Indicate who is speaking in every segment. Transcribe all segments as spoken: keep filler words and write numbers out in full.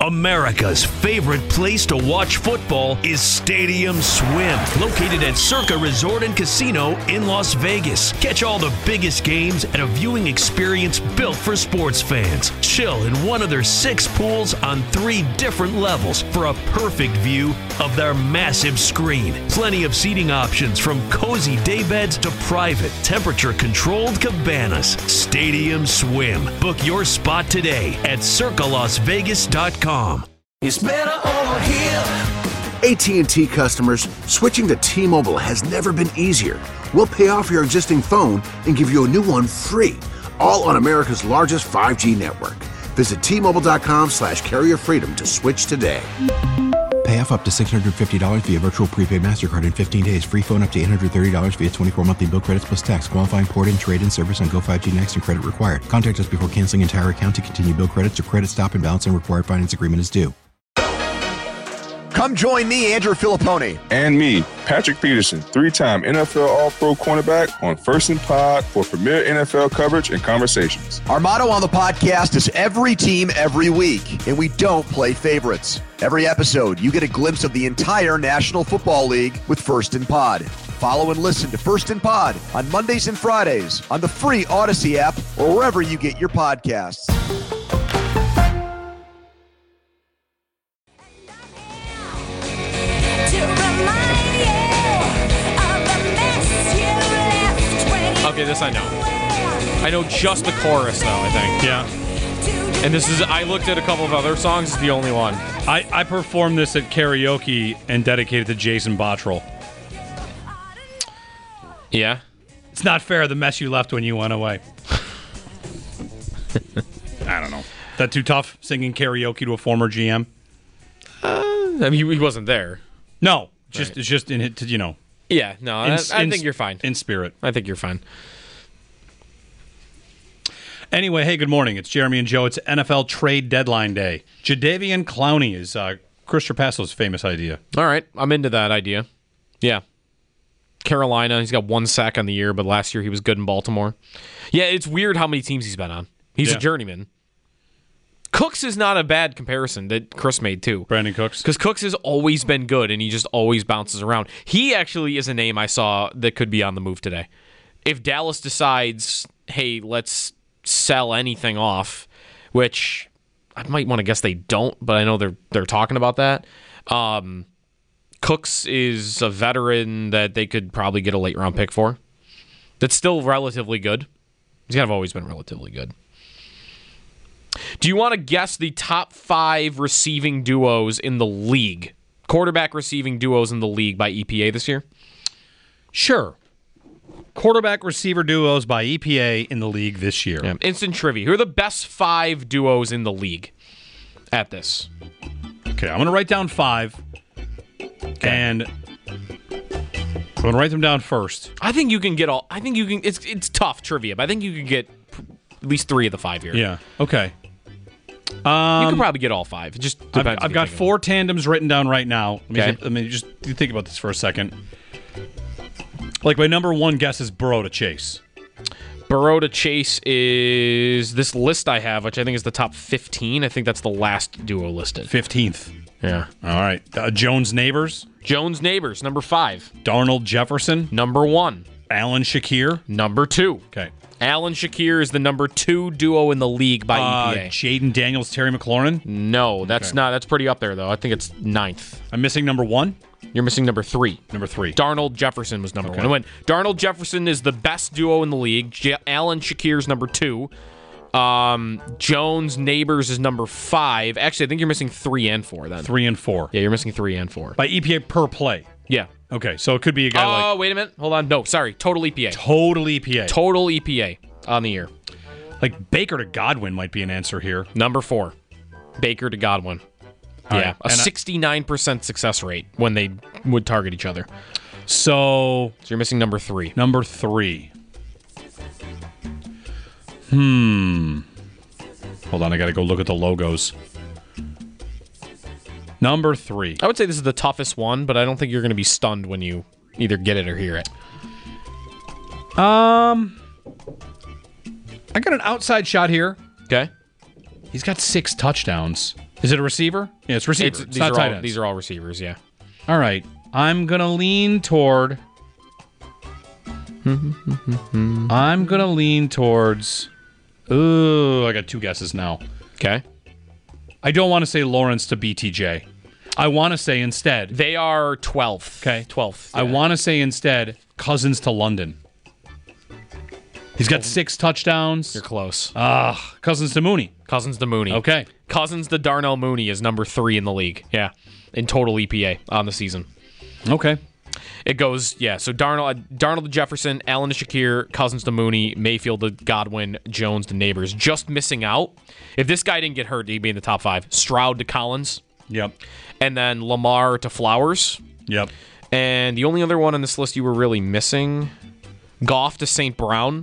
Speaker 1: America's favorite place to watch football is Stadium Swim, located at Circa Resort and Casino in Las Vegas. Catch all the biggest games at a viewing experience built for sports fans. Chill in one of their six pools on three different levels for a perfect view of their massive screen. Plenty of seating options from cozy daybeds to private, temperature-controlled cabanas. Stadium Swim. Book your spot today at circa las vegas dot com.
Speaker 2: It's better over here.
Speaker 3: A T and T customers, switching to T-Mobile has never been easier. We'll pay off your existing phone and give you a new one free, all on America's largest five G network. Visit T-Mobile.com slash carrier freedom to switch today.
Speaker 4: Pay off up to six hundred fifty dollars via virtual prepaid MasterCard in fifteen days. Free phone up to eight hundred thirty dollars via twenty-four monthly bill credits plus tax. Qualifying port-in, trade-in service on Go five G Next and credit required. Contact us before canceling entire account to continue bill credits or credit stop and balance and required finance agreement is due.
Speaker 5: Come join me, Andrew Filippone.
Speaker 6: And me, Patrick Peterson, three-time N F L All-Pro cornerback on First and Pod for premier N F L coverage and conversations.
Speaker 5: Our motto on the podcast is every team, every week, and we don't play favorites. Every episode, you get a glimpse of the entire National Football League with First and Pod. Follow and listen to First and Pod on Mondays and Fridays on the free Odyssey app or wherever you get your podcasts.
Speaker 7: Okay, this I know. I know just the chorus, though, I think.
Speaker 8: Yeah.
Speaker 7: And this is, I looked at a couple of other songs, it's the only one.
Speaker 8: I, I performed this at karaoke and dedicated to Jason Bottrell.
Speaker 7: Yeah?
Speaker 8: It's not fair, the mess you left when you went away. I don't know. Is that too tough, singing karaoke to a former G M?
Speaker 7: Uh, I mean, he, he wasn't there.
Speaker 8: No, just
Speaker 7: Right.
Speaker 8: it's just in it, you know.
Speaker 7: Yeah, no,
Speaker 8: In-
Speaker 7: I, I
Speaker 8: in-
Speaker 7: think you're fine.
Speaker 8: In spirit.
Speaker 7: I think you're fine.
Speaker 8: Anyway, hey, good morning. It's Jeremy and Joe. It's N F L trade deadline day. Jadeveon Clowney is uh, Chris Trapasso's famous idea.
Speaker 7: All right, I'm into that idea. Yeah. Carolina, he's got one sack on the year, but last year he was good in Baltimore. Yeah, it's weird how many teams he's been on. He's
Speaker 8: Yeah.
Speaker 7: a journeyman. Cooks is not a bad comparison that Chris made, too.
Speaker 8: Brandon Cooks?
Speaker 7: Because Cooks has always been good, and he just always bounces around. He actually is a name I saw that could be on the move today. If Dallas decides, hey, let's sell anything off, which I might want to guess they don't, but I know they're they're talking about that. Um, Cooks is a veteran that they could probably get a late round pick for. That's still relatively good. He's kind of always been relatively good. Do you want to guess the top five receiving duos in the league? Quarterback receiving duos in the league by E P A this year?
Speaker 8: Sure. Quarterback receiver duos by E P A in the league this year.
Speaker 7: Yeah. Instant trivia. Who are the best five duos in the league at this?
Speaker 8: Okay, I'm going to write down five. Okay. And I'm going to write them down first.
Speaker 7: I think you can get all. I think you can. It's it's tough trivia, but I think you can get at least three of the five here.
Speaker 8: Yeah. Okay.
Speaker 7: Um, you
Speaker 8: Um,
Speaker 7: can probably get all five. It just
Speaker 8: I've,
Speaker 7: depends.
Speaker 8: I've
Speaker 7: if you
Speaker 8: got
Speaker 7: think of
Speaker 8: four tandems written down right now. Let me,
Speaker 7: Okay.
Speaker 8: see- let me just you think about this for a second. Like, my number one guess is Burrow to Chase.
Speaker 7: them. Burrow to Chase is this list I have, which I think is the top fifteen. I think that's the last duo listed.
Speaker 8: fifteenth.
Speaker 7: Yeah.
Speaker 8: All right. Uh, Jones Neighbors.
Speaker 7: Jones Neighbors, number five.
Speaker 8: Darnold Jefferson.
Speaker 7: Number one.
Speaker 8: Alan Shakir.
Speaker 7: Number two.
Speaker 8: Okay.
Speaker 7: Alan Shakir is the number two duo in the league by
Speaker 8: Uh,
Speaker 7: E P A.
Speaker 8: Jaden Daniels, Terry McLaurin.
Speaker 7: No, that's
Speaker 8: Okay.
Speaker 7: not. That's pretty up there, though. I think it's ninth.
Speaker 8: I'm missing number one.
Speaker 7: You're missing number three.
Speaker 8: Number three.
Speaker 7: Darnold Jefferson was number
Speaker 8: Okay.
Speaker 7: one. I went, Darnold Jefferson is the best duo in the league. J- Alan Shakir's number two. Um, Jones Neighbors is number five. Actually, I think you're missing three and four then.
Speaker 8: Three and four.
Speaker 7: Yeah, you're missing three and four.
Speaker 8: By E P A per play.
Speaker 7: Yeah.
Speaker 8: Okay, so it could be a guy
Speaker 7: Oh,
Speaker 8: like
Speaker 7: wait a minute. Hold on. No, sorry. Total E P A.
Speaker 8: total E P A.
Speaker 7: Total E P A on the year.
Speaker 8: Like Baker to Godwin might be an answer here.
Speaker 7: Number four. Baker to Godwin.
Speaker 8: All
Speaker 7: yeah,
Speaker 8: right,
Speaker 7: a
Speaker 8: and I-
Speaker 7: sixty-nine percent success rate when they would target each other.
Speaker 8: So,
Speaker 7: So you're missing number three.
Speaker 8: number three. Hmm. Hold on, I got to go look at the logos. Number three.
Speaker 7: I would say this is the toughest one, but I don't think you're going to be stunned when you either get it or hear it.
Speaker 8: Um, I got an outside shot here.
Speaker 7: Okay.
Speaker 8: He's got six touchdowns. Is it a receiver? Yeah, it's receiver.
Speaker 7: It's,
Speaker 8: It's,
Speaker 7: these,
Speaker 8: not
Speaker 7: are
Speaker 8: tight
Speaker 7: all,
Speaker 8: ends.
Speaker 7: these are all receivers, yeah.
Speaker 8: All right. I'm going to lean toward... I'm going to lean towards... Ooh, I got two guesses now.
Speaker 7: Okay.
Speaker 8: I don't want to say Lawrence to B T J. I want to say instead...
Speaker 7: They are twelfth.
Speaker 8: Okay.
Speaker 7: twelfth.
Speaker 8: I
Speaker 7: yeah.
Speaker 8: want to say instead Cousins to London. He's got six touchdowns.
Speaker 7: You're close.
Speaker 8: Ah, Cousins to Mooney.
Speaker 7: Cousins to Mooney.
Speaker 8: Okay.
Speaker 7: Cousins to Darnell Mooney is number three in the league. Yeah. In total E P A on the season.
Speaker 8: Okay.
Speaker 7: It goes, yeah, so Darnold, uh, Darnold to Jefferson, Allen to Shakir, Cousins to Mooney, Mayfield to Godwin, Jones to Neighbors. Just missing out. If this guy didn't get hurt, he'd be in the top five. Stroud to Collins.
Speaker 8: Yep.
Speaker 7: And then Lamar to Flowers.
Speaker 8: Yep.
Speaker 7: And the only other one on this list you were really missing, Goff to Saint Brown.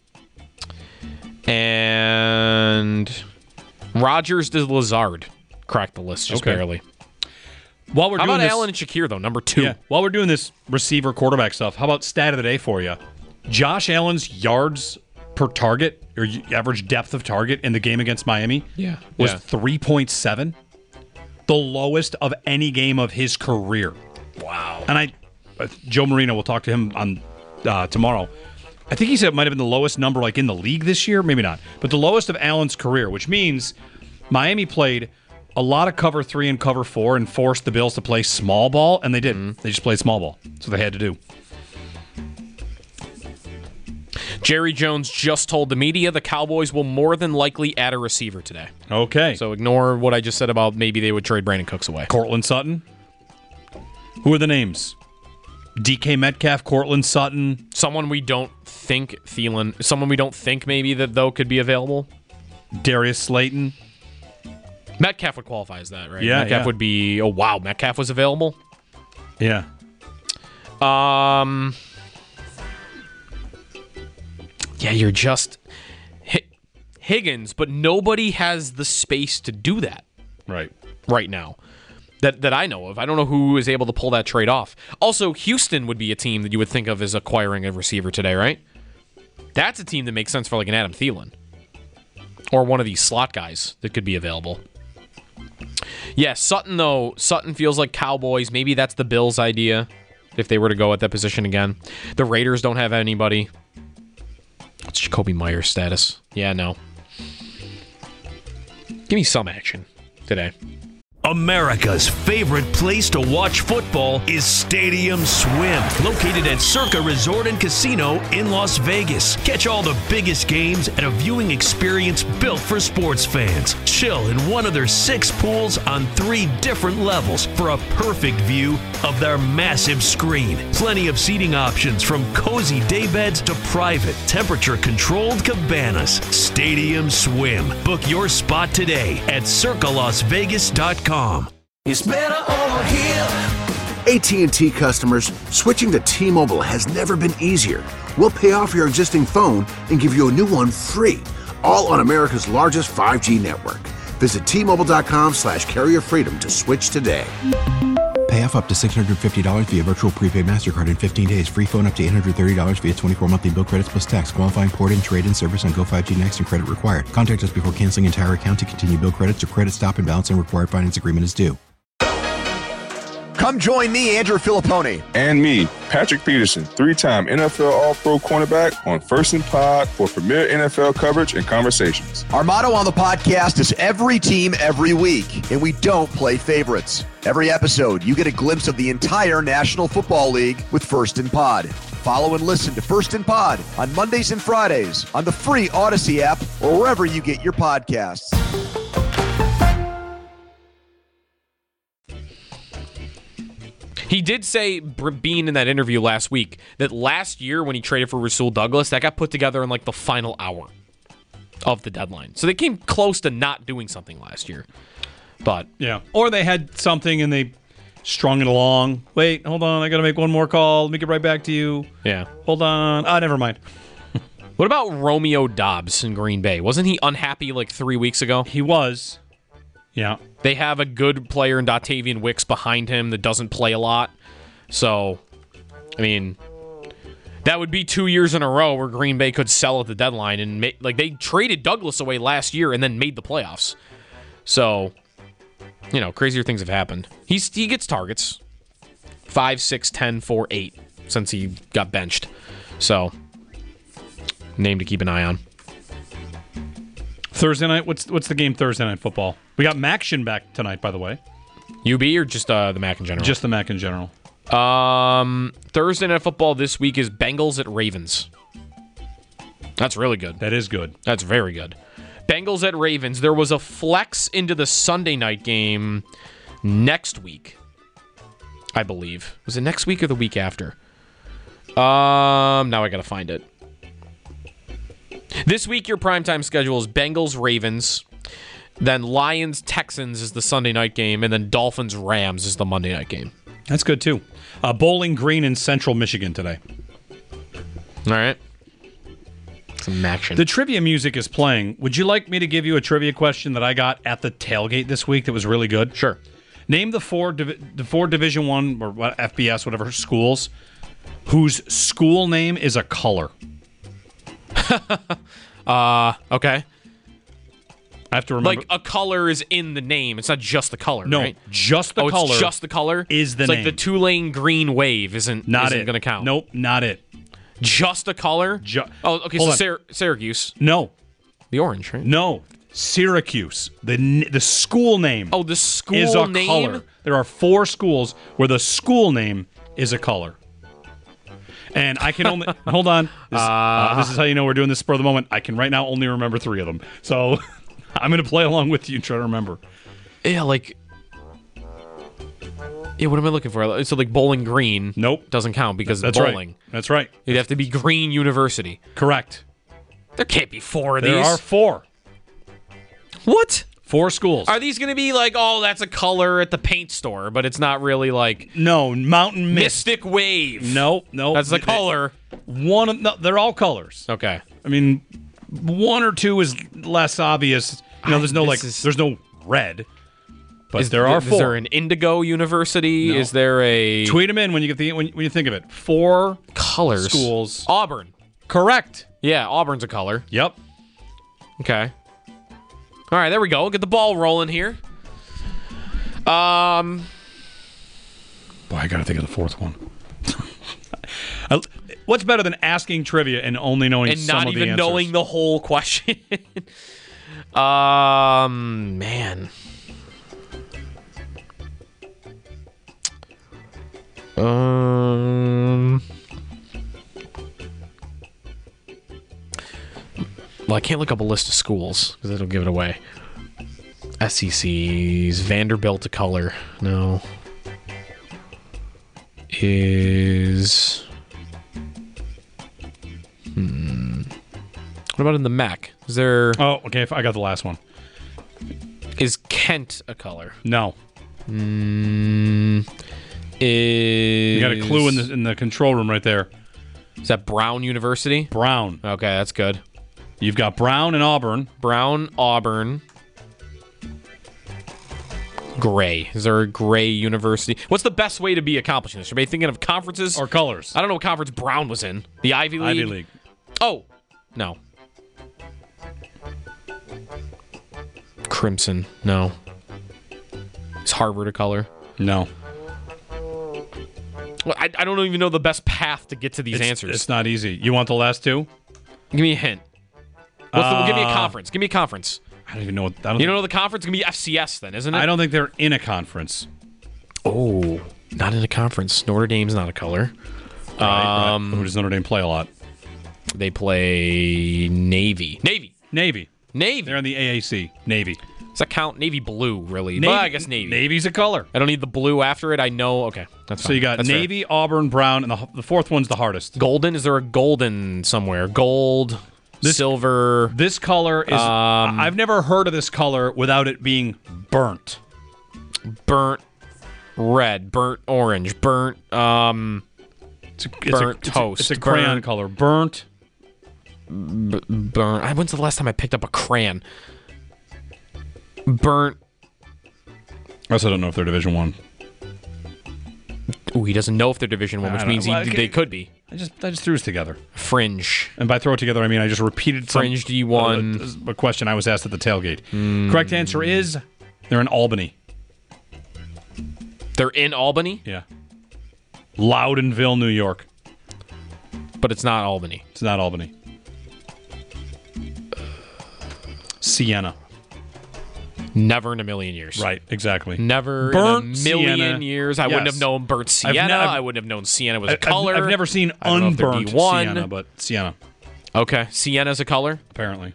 Speaker 7: And Rodgers to Lazard. Cracked the list just
Speaker 8: Okay.
Speaker 7: barely.
Speaker 8: While we're
Speaker 7: How
Speaker 8: doing
Speaker 7: about
Speaker 8: this,
Speaker 7: Allen and Shakir, though, number two?
Speaker 8: Yeah. While we're doing this receiver quarterback stuff, how about stat of the day for you? Josh Allen's yards per target, or average depth of target in the game against Miami,
Speaker 7: Yeah.
Speaker 8: was
Speaker 7: Yeah.
Speaker 8: three point seven, the lowest of any game of his career.
Speaker 7: Wow.
Speaker 8: And I, uh, Joe Marino, we'll talk to him on uh, tomorrow. I think he said it might have been the lowest number like in the league this year, maybe not, but the lowest of Allen's career, which means Miami played a lot of cover three and cover four and forced the Bills to play small ball, and they didn't. Mm-hmm. They just played small ball. That's what they had to do.
Speaker 7: Jerry Jones just told the media the Cowboys will more than likely add a receiver today.
Speaker 8: Okay.
Speaker 7: So ignore what I just said about maybe they would trade Brandon Cooks away.
Speaker 8: Cortland Sutton. Who are the names? D K Metcalf, Cortland Sutton.
Speaker 7: Someone we don't think Thielen. Someone we don't think maybe that though could be available.
Speaker 8: Darius Slayton.
Speaker 7: Metcalf would qualify as that, right?
Speaker 8: Yeah,
Speaker 7: Metcalf
Speaker 8: yeah.
Speaker 7: would be. Oh wow, Metcalf was available.
Speaker 8: Yeah.
Speaker 7: Um. Yeah, you're just H- Higgins, but nobody has the space to do that
Speaker 8: Right.
Speaker 7: right now. That that I know of. I don't know who is able to pull that trade off. Also, Houston would be a team that you would think of as acquiring a receiver today, right? That's a team that makes sense for like an Adam Thielen. Or one of these slot guys that could be available. Yeah, Sutton, though, Sutton feels like Cowboys. Maybe that's the Bills' idea if they were to go at that position again. The Raiders don't have anybody. What's Jacoby Myers' status? Yeah, no. Give me some action today.
Speaker 1: America's favorite place to watch football is Stadium Swim, located at Circa Resort and Casino in Las Vegas. Catch all the biggest games at a viewing experience built for sports fans. Chill in one of their six pools on three different levels for a perfect view of their massive screen. Plenty of seating options from cozy daybeds to private, temperature-controlled cabanas. Stadium Swim. Book your spot today at circa las vegas dot com.
Speaker 2: It's better over here.
Speaker 3: A T and T customers, switching to T-Mobile has never been easier. We'll pay off your existing phone and give you a new one free, all on America's largest five G network. Visit T Mobile dot com slash carrier freedom to switch today.
Speaker 4: Pay off up to six hundred fifty dollars via virtual prepaid MasterCard in fifteen days. Free phone up to eight hundred thirty dollars via twenty-four monthly bill credits plus tax. Qualifying port-in, trade-in service on Go five G Next and credit required. Contact us before canceling entire account to continue bill credits or credit stop and balance and required finance agreement is due.
Speaker 5: Come join me, Andrew Filippone.
Speaker 6: And me, Patrick Peterson, three-time N F L All-Pro cornerback on First and Pod for premier N F L coverage and conversations.
Speaker 5: Our motto on the podcast is every team, every week, and we don't play favorites. Every episode, you get a glimpse of the entire National Football League with First and Pod. Follow and listen to First and Pod on Mondays and Fridays on the free Odyssey app or wherever you get your podcasts.
Speaker 7: He did say, being in that interview last week, that last year when he traded for Rasul Douglas, that got put together in like the final hour of the deadline. So they came close to not doing something last year. But
Speaker 8: Yeah. Or they had something and they strung it along. Wait, hold on. I got to make one more call. Let me get right back to you.
Speaker 7: yeah.
Speaker 8: Hold on. Ah, never mind.
Speaker 7: What about Romeo Doubs in Green Bay? Wasn't he unhappy like three weeks ago?
Speaker 8: He was. Yeah.
Speaker 7: They have a good player in Dotavian Wicks behind him that doesn't play a lot. So, I mean, that would be two years in a row where Green Bay could sell at the deadline. And make, like they traded Douglas away last year and then made the playoffs. So, you know, crazier things have happened. He's he gets targets, five, six, ten, four, eight since he got benched. So, name to keep an eye on.
Speaker 8: Thursday night. What's what's the game Thursday night football? We got Maction back tonight, by the way.
Speaker 7: U B or just uh, the Mac in general?
Speaker 8: Just the Mac in general.
Speaker 7: Um, Thursday night football this week is Bengals at Ravens. That's really good.
Speaker 8: That is good.
Speaker 7: That's very good. Bengals at Ravens. There was a flex into the Sunday night game next week, I believe. Was it next week or the week after? Um, now I gotta find it. This week, your primetime schedule is Bengals, Ravens, then Lions, Texans is the Sunday night game, and then Dolphins, Rams is the Monday night game.
Speaker 8: That's good, too. Uh, Bowling Green in Central Michigan today.
Speaker 7: All right. Some action.
Speaker 8: The trivia music is playing. Would you like me to give you a trivia question that I got at the tailgate this week that was really good?
Speaker 7: Sure.
Speaker 8: Name the four divi- the four Division One or what, F B S, whatever, schools whose school name is a color.
Speaker 7: uh, okay.
Speaker 8: I have to remember.
Speaker 7: Like, a color is in the name. It's not just the color,
Speaker 8: no,
Speaker 7: right?
Speaker 8: just the
Speaker 7: oh,
Speaker 8: color.
Speaker 7: It's just the color?
Speaker 8: Is the
Speaker 7: it's
Speaker 8: name.
Speaker 7: like the two-lane green wave isn't,
Speaker 8: not
Speaker 7: isn't
Speaker 8: it.
Speaker 7: going to count.
Speaker 8: Nope, not it.
Speaker 7: Just a color?
Speaker 8: Ju-
Speaker 7: oh, okay,
Speaker 8: Hold
Speaker 7: so
Speaker 8: on.
Speaker 7: Syr- Syracuse.
Speaker 8: No.
Speaker 7: The orange, right?
Speaker 8: No. Syracuse. The n- the school name
Speaker 7: Oh, the school
Speaker 8: is a
Speaker 7: name?
Speaker 8: color. There are four schools where the school name is a color. And I can only... hold on. This, uh, uh, this is how you know we're doing this spur of the moment. I can right now only remember three of them. So I'm going to play along with you and try to remember.
Speaker 7: Yeah, like... Yeah, what am I looking for? So, like, Bowling Green
Speaker 8: Nope.
Speaker 7: doesn't count because
Speaker 8: That's
Speaker 7: it's bowling.
Speaker 8: Right. That's right.
Speaker 7: It'd have to be Green University.
Speaker 8: Correct.
Speaker 7: There can't be four of
Speaker 8: There
Speaker 7: these.
Speaker 8: are four.
Speaker 7: What?
Speaker 8: Four schools.
Speaker 7: Are these going to be like, oh, that's a color at the paint store, but it's not really like...
Speaker 8: No, Mountain Mist.
Speaker 7: Mystic Wave.
Speaker 8: No, no.
Speaker 7: That's the color.
Speaker 8: One of, no, they're all colors.
Speaker 7: Okay.
Speaker 8: I mean, one or two is less obvious. You know, there's no, like,
Speaker 7: is-
Speaker 8: there's no red. But
Speaker 7: Is,
Speaker 8: there are
Speaker 7: is
Speaker 8: four.
Speaker 7: there an Indigo University?
Speaker 8: No.
Speaker 7: Is there a...
Speaker 8: Tweet them in when you get the when, when you think of it. Four
Speaker 7: colors.
Speaker 8: schools.
Speaker 7: Auburn.
Speaker 8: Correct.
Speaker 7: Yeah, Auburn's a color.
Speaker 8: Yep.
Speaker 7: Okay. All right, there we go. Get the ball rolling here. Um,
Speaker 8: Boy, I got to think of the fourth one. I- What's better than asking trivia and only knowing
Speaker 7: and
Speaker 8: some
Speaker 7: not
Speaker 8: of the
Speaker 7: even
Speaker 8: answers?
Speaker 7: knowing the whole question. um, man. Um. Well, I can't look up a list of schools because it'll give it away. S E Cs, Vanderbilt a color. No. Is. Hmm. What about in the M A C? Is there.
Speaker 8: Oh, okay. I got the last one.
Speaker 7: Is Kent a color?
Speaker 8: No.
Speaker 7: Mm, is.
Speaker 8: You got a clue in the in the control room right there.
Speaker 7: Is that Brown University?
Speaker 8: Brown.
Speaker 7: Okay, that's good.
Speaker 8: You've got Brown and Auburn.
Speaker 7: Brown, Auburn. Gray. Is there a Gray University? What's the best way to be accomplishing this? Are you thinking of conferences?
Speaker 8: Or colors.
Speaker 7: I don't know what conference Brown was in. The Ivy League?
Speaker 8: Ivy League.
Speaker 7: Oh, no. Crimson. No. Is Harvard a color?
Speaker 8: No.
Speaker 7: Well, I, I don't even know the best path to get to these
Speaker 8: It's,
Speaker 7: answers.
Speaker 8: it's not easy. You want the last two?
Speaker 7: Give me a hint. What's the, give me a
Speaker 8: Uh,
Speaker 7: conference. Give me a conference.
Speaker 8: I don't even know what. I don't
Speaker 7: You don't know the conference? It's going to be F C S then, isn't it?
Speaker 8: I don't think they're in a conference.
Speaker 7: Oh, not in a conference. Notre Dame's not a color.
Speaker 8: Right,
Speaker 7: Um,
Speaker 8: right. Who does Notre Dame play a lot?
Speaker 7: They play Navy. Navy.
Speaker 8: Navy.
Speaker 7: Navy.
Speaker 8: They're in the A A C. Navy.
Speaker 7: Does that count? Navy blue, really?
Speaker 8: Navy
Speaker 7: Well, I guess Navy.
Speaker 8: Navy's a color.
Speaker 7: I don't need the blue after it. I know. Okay, that's fine.
Speaker 8: So you got
Speaker 7: That's fair.
Speaker 8: Navy, Auburn, Brown, and the, the fourth one's the hardest.
Speaker 7: Golden. Is there a golden somewhere? Gold,
Speaker 8: This-
Speaker 7: silver.
Speaker 8: This color is.
Speaker 7: Um,
Speaker 8: I've never heard of this color without it being burnt.
Speaker 7: burnt red, burnt orange, burnt um
Speaker 8: It's a, it's
Speaker 7: Burnt
Speaker 8: a,
Speaker 7: toast,
Speaker 8: It's a, it's a crayon
Speaker 7: burnt-
Speaker 8: color. Burnt.
Speaker 7: b- burnt. When's the last time I picked up a crayon? Burnt.
Speaker 8: I also don't know if they're Division One.
Speaker 7: Ooh, he doesn't know if they're Division One,
Speaker 8: I
Speaker 7: which
Speaker 8: don't
Speaker 7: means
Speaker 8: know.
Speaker 7: he,
Speaker 8: Well, okay.
Speaker 7: they could be.
Speaker 8: I just I just threw this together.
Speaker 7: Fringe.
Speaker 8: And by throw it together, I mean I just repeated some,
Speaker 7: Fringe D one.
Speaker 8: uh, a question I was asked at the tailgate. Correct answer is they're in Albany.
Speaker 7: They're in Albany?
Speaker 8: Yeah. Loudonville, New York.
Speaker 7: But it's not Albany.
Speaker 8: It's not Albany. Siena.
Speaker 7: Never in a million years.
Speaker 8: Right, exactly.
Speaker 7: Never
Speaker 8: Burnt
Speaker 7: in a million
Speaker 8: Sienna.
Speaker 7: years. I
Speaker 8: Yes.
Speaker 7: wouldn't have known burnt Sienna.
Speaker 8: I've ne- I've-
Speaker 7: I wouldn't have known Sienna was a
Speaker 8: I've,
Speaker 7: color.
Speaker 8: I've never seen
Speaker 7: I don't know if they're
Speaker 8: unburnt
Speaker 7: D one.
Speaker 8: Sienna, but Sienna,
Speaker 7: Okay, Sienna's a color?
Speaker 8: apparently.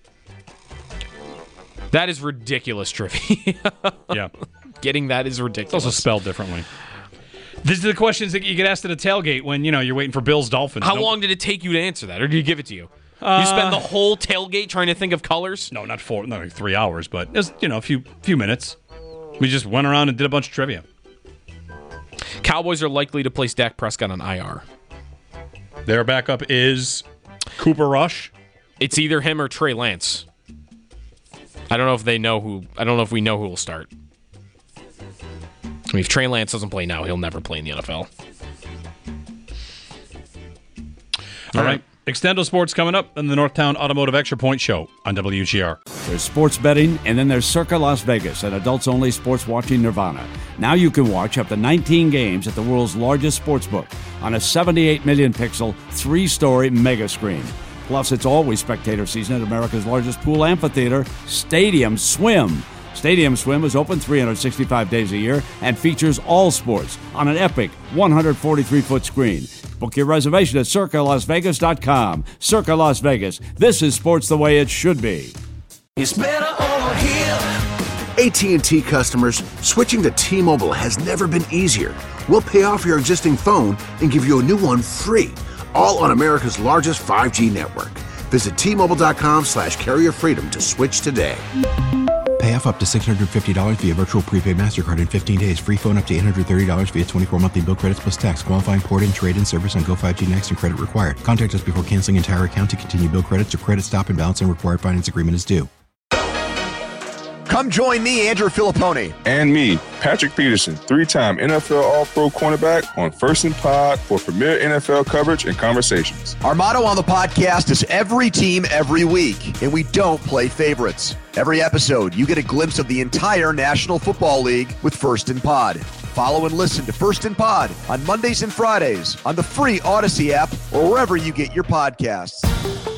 Speaker 7: That is ridiculous trivia.
Speaker 8: Yeah.
Speaker 7: Getting that is
Speaker 8: It's
Speaker 7: ridiculous.
Speaker 8: also spelled differently. These are the questions that you get asked at a tailgate when, you know, you're waiting for Bills Dolphins.
Speaker 7: How
Speaker 8: No-
Speaker 7: long did it take you to answer that, or did you give it to you? you spend the whole tailgate trying to think of colors?
Speaker 8: No, not four, not like three hours, but it was, you know, a few few minutes. We just went around and did a bunch of trivia.
Speaker 7: Cowboys are likely to place Dak Prescott on I R.
Speaker 8: Their backup is Cooper Rush.
Speaker 7: It's either him or Trey Lance. I don't know if they know who. I don't know if we know who will start. I mean, if Trey Lance doesn't play now, he'll never play in the N F L.
Speaker 8: All right. Extendo Sports coming up in the Northtown Automotive Extra Point Show on W G R.
Speaker 9: There's sports betting, and then there's Circa Las Vegas, an adults-only sports watching nirvana. Now you can watch up to nineteen games at the world's largest sports book on a seventy-eight million pixel, three-story mega screen. Plus, it's always spectator season at America's largest pool amphitheater, Stadium Swim. Stadium Swim is open three hundred sixty-five days a year and features all sports on an epic one hundred forty-three foot screen. Book your reservation at circa las vegas dot com. Circa Las Vegas. This is sports the way it should be.
Speaker 2: It's better over here.
Speaker 3: A T and T customers, switching to T-Mobile has never been easier. We'll pay off your existing phone and give you a new one free, all on America's largest five G network. Visit T Mobile dot com slash carrier freedom to switch today.
Speaker 4: Pay off up to six hundred fifty dollars via virtual prepaid MasterCard in fifteen days. Free phone up to eight hundred thirty dollars via twenty-four monthly bill credits plus tax. Qualifying port-in, trade-in service on Go five G Next and credit required. Contact us before canceling entire account to continue bill credits or credit stop and balance and required finance agreement is due.
Speaker 5: Come join me, Andrew Filippone.
Speaker 6: And me, Patrick Peterson, three-time N F L All-Pro cornerback on First and Pod for premier N F L coverage and conversations.
Speaker 5: Our motto on the podcast is every team, every week, and we don't play favorites. Every episode, you get a glimpse of the entire National Football League with First and Pod. Follow and listen to First and Pod on Mondays and Fridays on the free Odyssey app or wherever you get your podcasts.